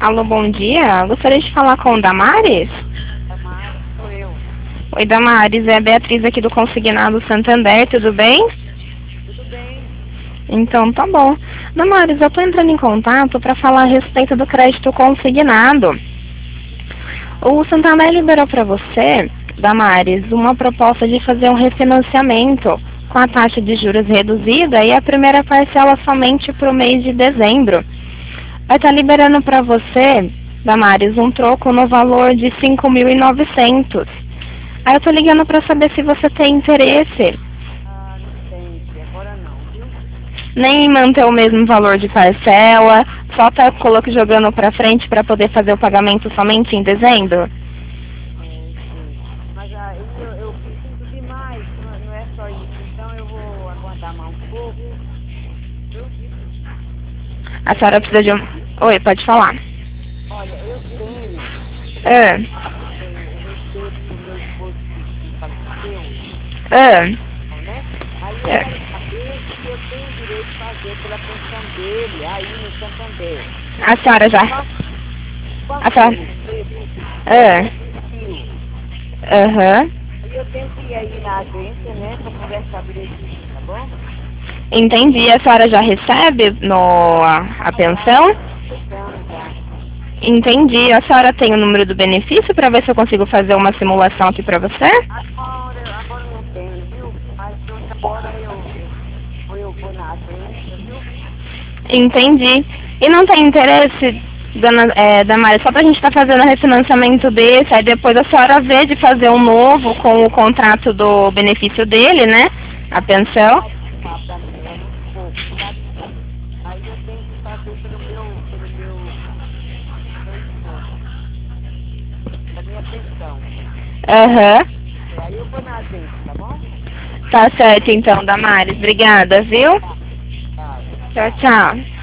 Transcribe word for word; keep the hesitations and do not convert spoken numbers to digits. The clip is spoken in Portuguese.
Alô, bom dia. Gostaria de falar com o Damares? Damares, sou eu. Oi, Damares. É a Beatriz aqui do Consignado Santander, tudo bem? Tudo bem? Então, tá bom. Damares, eu tô entrando em contato para falar a respeito do crédito consignado. O Santander liberou para você, Damares, uma proposta de fazer um refinanciamento com a taxa de juros reduzida e a primeira parcela somente para o mês de dezembro. Vai estar liberando para você, Damares, um troco no valor de cinco mil e novecentos. Aí eu tô ligando para saber se você tem interesse. Ah, não tem, agora não, viu? Nem manter o mesmo valor de parcela, só tá coloque jogando para frente para poder fazer o pagamento somente em dezembro? É, sim. Mas aí eu, eu preciso de mais, não, não é só isso. Então eu vou aguardar mais um pouco, viu? A senhora precisa de um... Oi, pode falar. Olha, eu tenho, Ah, tenho o respeito do meu esposo que, que faleceu, ah, né? Aí eu quero ah. saber se eu tenho direito de fazer pela pensão dele, aí no Santander. A senhora já... Quanto A que eu senhora... recebo? Ah, Mil. aham. Aí eu tenho que ir aí na agência, né, para conversar direitinho, tá bom? Entendi. A senhora já recebe no, a, a pensão? Então, já. Entendi. A senhora tem o número do benefício para ver se eu consigo fazer uma simulação aqui para você? Agora, agora eu não tenho, viu? Mas outra hora eu, eu, eu vou na agência, viu? Entendi. E não tem interesse, dona é, Damares, só pra gente estar fazendo o refinanciamento desse, aí depois a senhora vê de fazer um novo com o contrato do benefício dele, né? A pensão. Ah, pra mim é muito pouco, sabe? Aí eu tenho que fazer pelo meu, pelo meu, meu esposo, da minha pensão. Aham. É, aí eu vou na agência, tá bom? Tá certo então, Damares. Obrigada, viu? Tá, tá. Tchau, tchau.